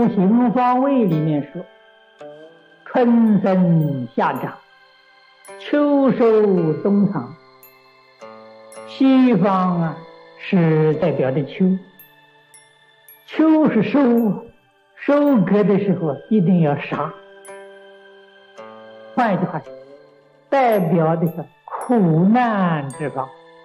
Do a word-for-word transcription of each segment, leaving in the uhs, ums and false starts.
《行方位》里面说，春生夏长，秋收冬藏。西方啊是代表的秋，秋是收，收割的时候一定要杀。换一句话说，代表的是苦难之方。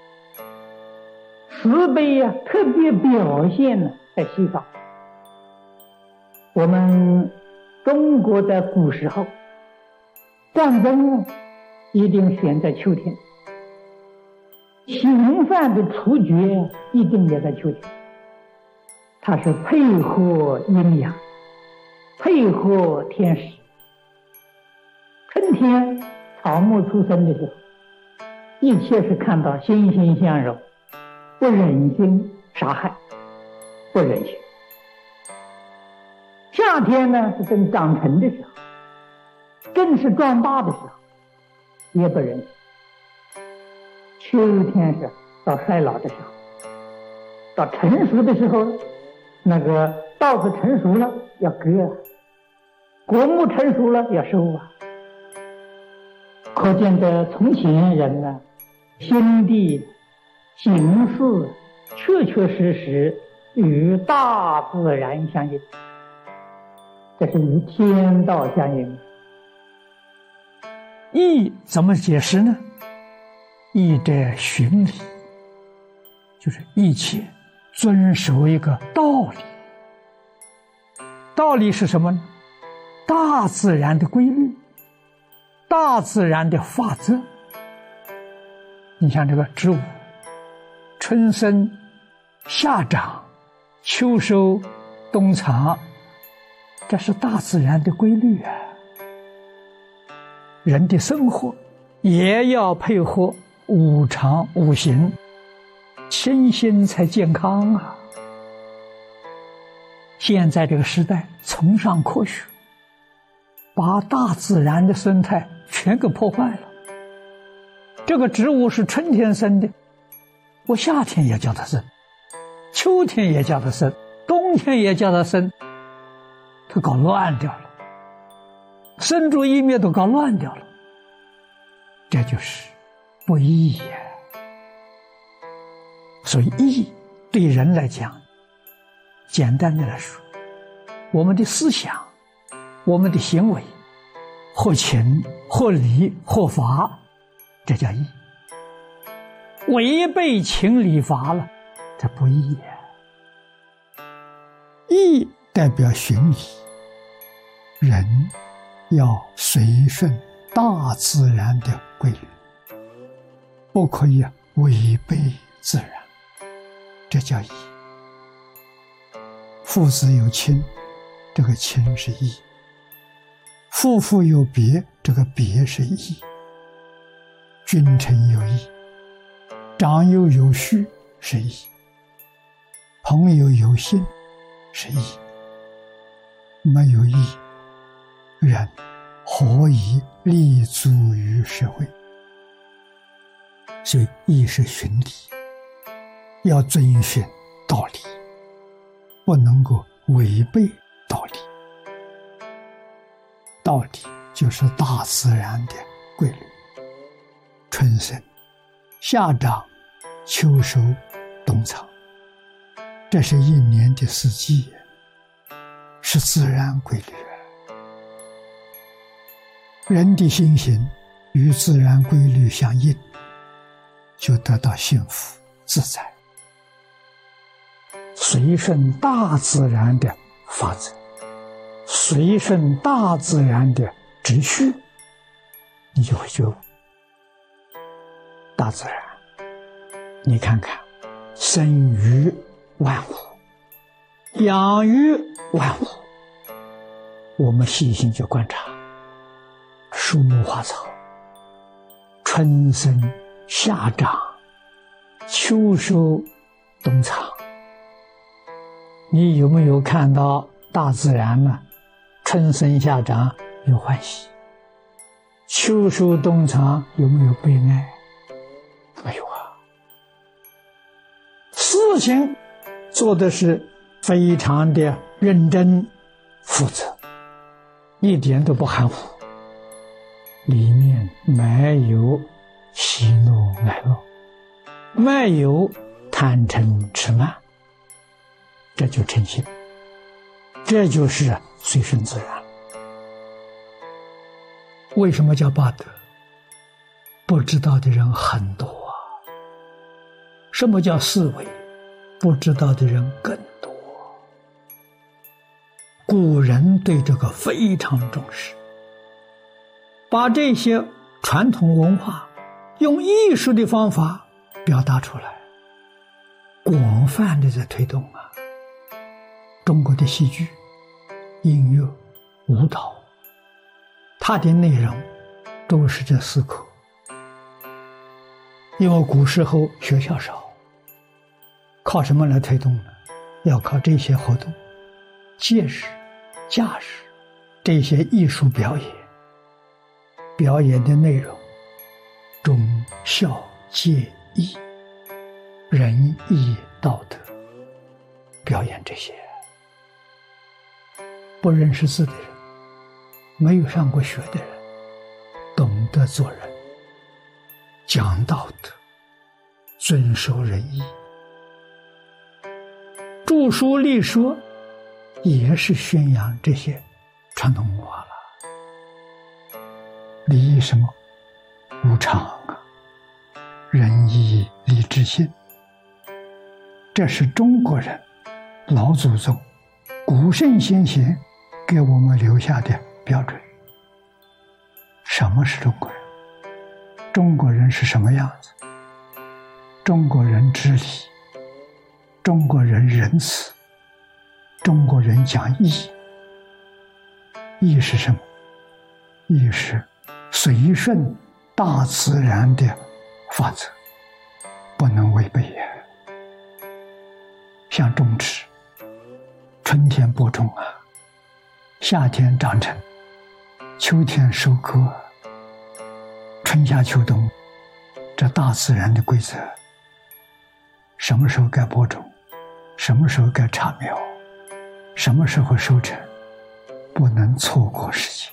慈悲啊，特别表现呢在西方。我们中国的古时候，战争呢一定选在秋天，刑犯的处决一定也在秋天。它是配合阴阳，配合天时。春天草木出生的时候，一切是看到欣欣向荣，不忍心杀害，不忍心。夏天呢是正长成的时候，正是壮大的时候，也不忍心。秋天是到衰老的时候，到成熟的时候，那个稻子成熟了要割，果木成熟了要收啊。可见的从前人啊，心地行事确确实实与大自然相应，这是与天道相应。 义怎么解释呢？义者循理，就是一切遵守一个道理。道理是什么呢？大自然的规律，大自然的法则。你像这个植物，春生夏长，秋收冬藏，这是大自然的规律啊。人的生活也要配合五常五行，身心才健康啊。现在这个时代崇尚科学，把大自然的生态全给破坏了。这个植物是春天生的，我夏天也叫它生，秋天也叫它生，冬天也叫它生，它搞乱掉了，生住异灭都搞乱掉了，这就是不义呀。所以义对人来讲，简单的来说，我们的思想，我们的行为，合情合理合法，这叫义。违背情理法了，这不义呀。义代表循理，人要随顺大自然的规律，不可以违背自然，这叫义。父子有亲，这个亲是义；夫妇有别，这个别是义；君臣有义，长幼有序是义；朋友有信是义。没有义，人何以立足于社会？所以义是循理，要遵循道理，不能够违背道理。道理就是大自然的规律，春生夏长秋收冬藏，这是一年的四季，是自然规律。人的心行与自然规律相应，就得到幸福自在。随顺大自然的法则，随顺大自然的秩序，你就会觉悟。大自然，你看看，生于万物，养于万物。我们细心去观察，树木花草，春生夏长，秋收冬藏。你有没有看到大自然呢？春生夏长有欢喜，秋收冬藏有没有悲哀？没有啊。事情做的是非常的认真， 负责，一点都不含糊，里面没有喜怒哀乐，没有贪嗔痴慢，这就成心，这就是随顺自然。为什么叫八德？不知道的人很多啊。什么叫四维？不知道的人更多。古人对这个非常重视，把这些传统文化用艺术的方法表达出来，广泛的在推动啊。中国的戏剧、音乐、舞蹈，它的内容都是这四科。因为古时候学校少，靠什么来推动呢？要靠这些活动，借势、架势，这些艺术表演，表演的内容，忠孝节义、仁义道德，表演这些。不认识字的人，没有上过学的人，懂得做人，讲道德，遵守仁义。著书立说也是宣扬这些传统文化了。礼义什么？无常啊，仁义礼智信，这是中国人老祖宗古圣先贤给我们留下的标准。什么是中国人？中国人是什么样子？中国人知礼，中国人仁慈，中国人讲义。义是什么？义是随顺大自然的法则，不能违背呀。像种植，春天播种啊，夏天长成，秋天收割，春夏秋冬，这大自然的规则。什么时候该播种，什么时候该插苗，什么时候收成，不能错过时机。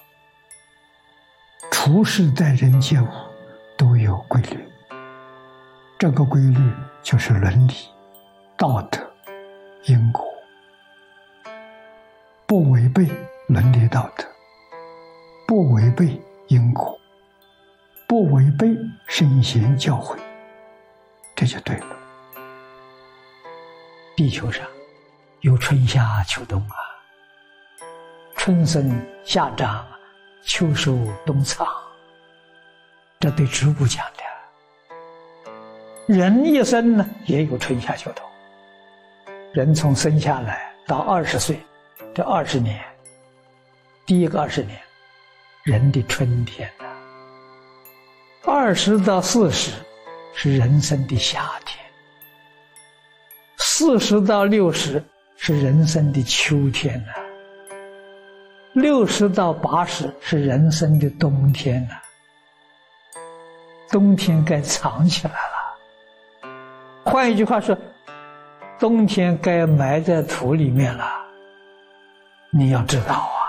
处事待人接物都有规律，这个规律就是伦理、道德、因果，不违背伦理道德，不违背因果，不违背圣贤教诲，这就对了。地球上有春夏秋冬啊，春生夏长，秋收冬藏，这对植物讲的。人一生呢也有春夏秋冬，人从生下来到二十岁，这二十年，第一个二十年，人的春天呢，二十到四十是人生的夏天，四十到六十是人生的秋天呐、啊，六十到八十是人生的冬天呐、啊，冬天该藏起来了。换一句话说，冬天该埋在土里面了。你要知道啊，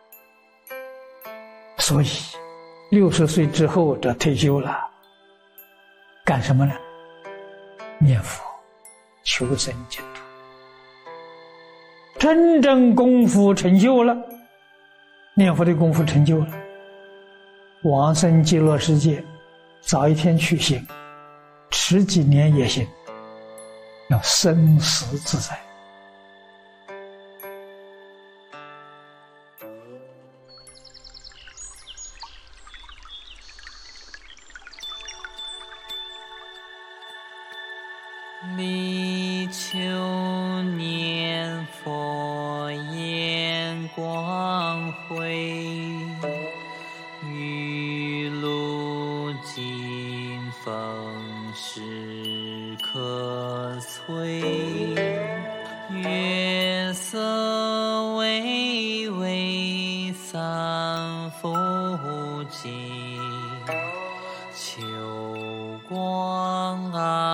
所以六十岁之后这退休了，干什么呢？念佛。求生净土，真正功夫成就了，念佛的功夫成就了，往生极乐世界，早一天去行，迟几年也行，要生死自在。 立秋念佛眼光辉，雨露金风时可摧。月色微微三伏尽，秋光暗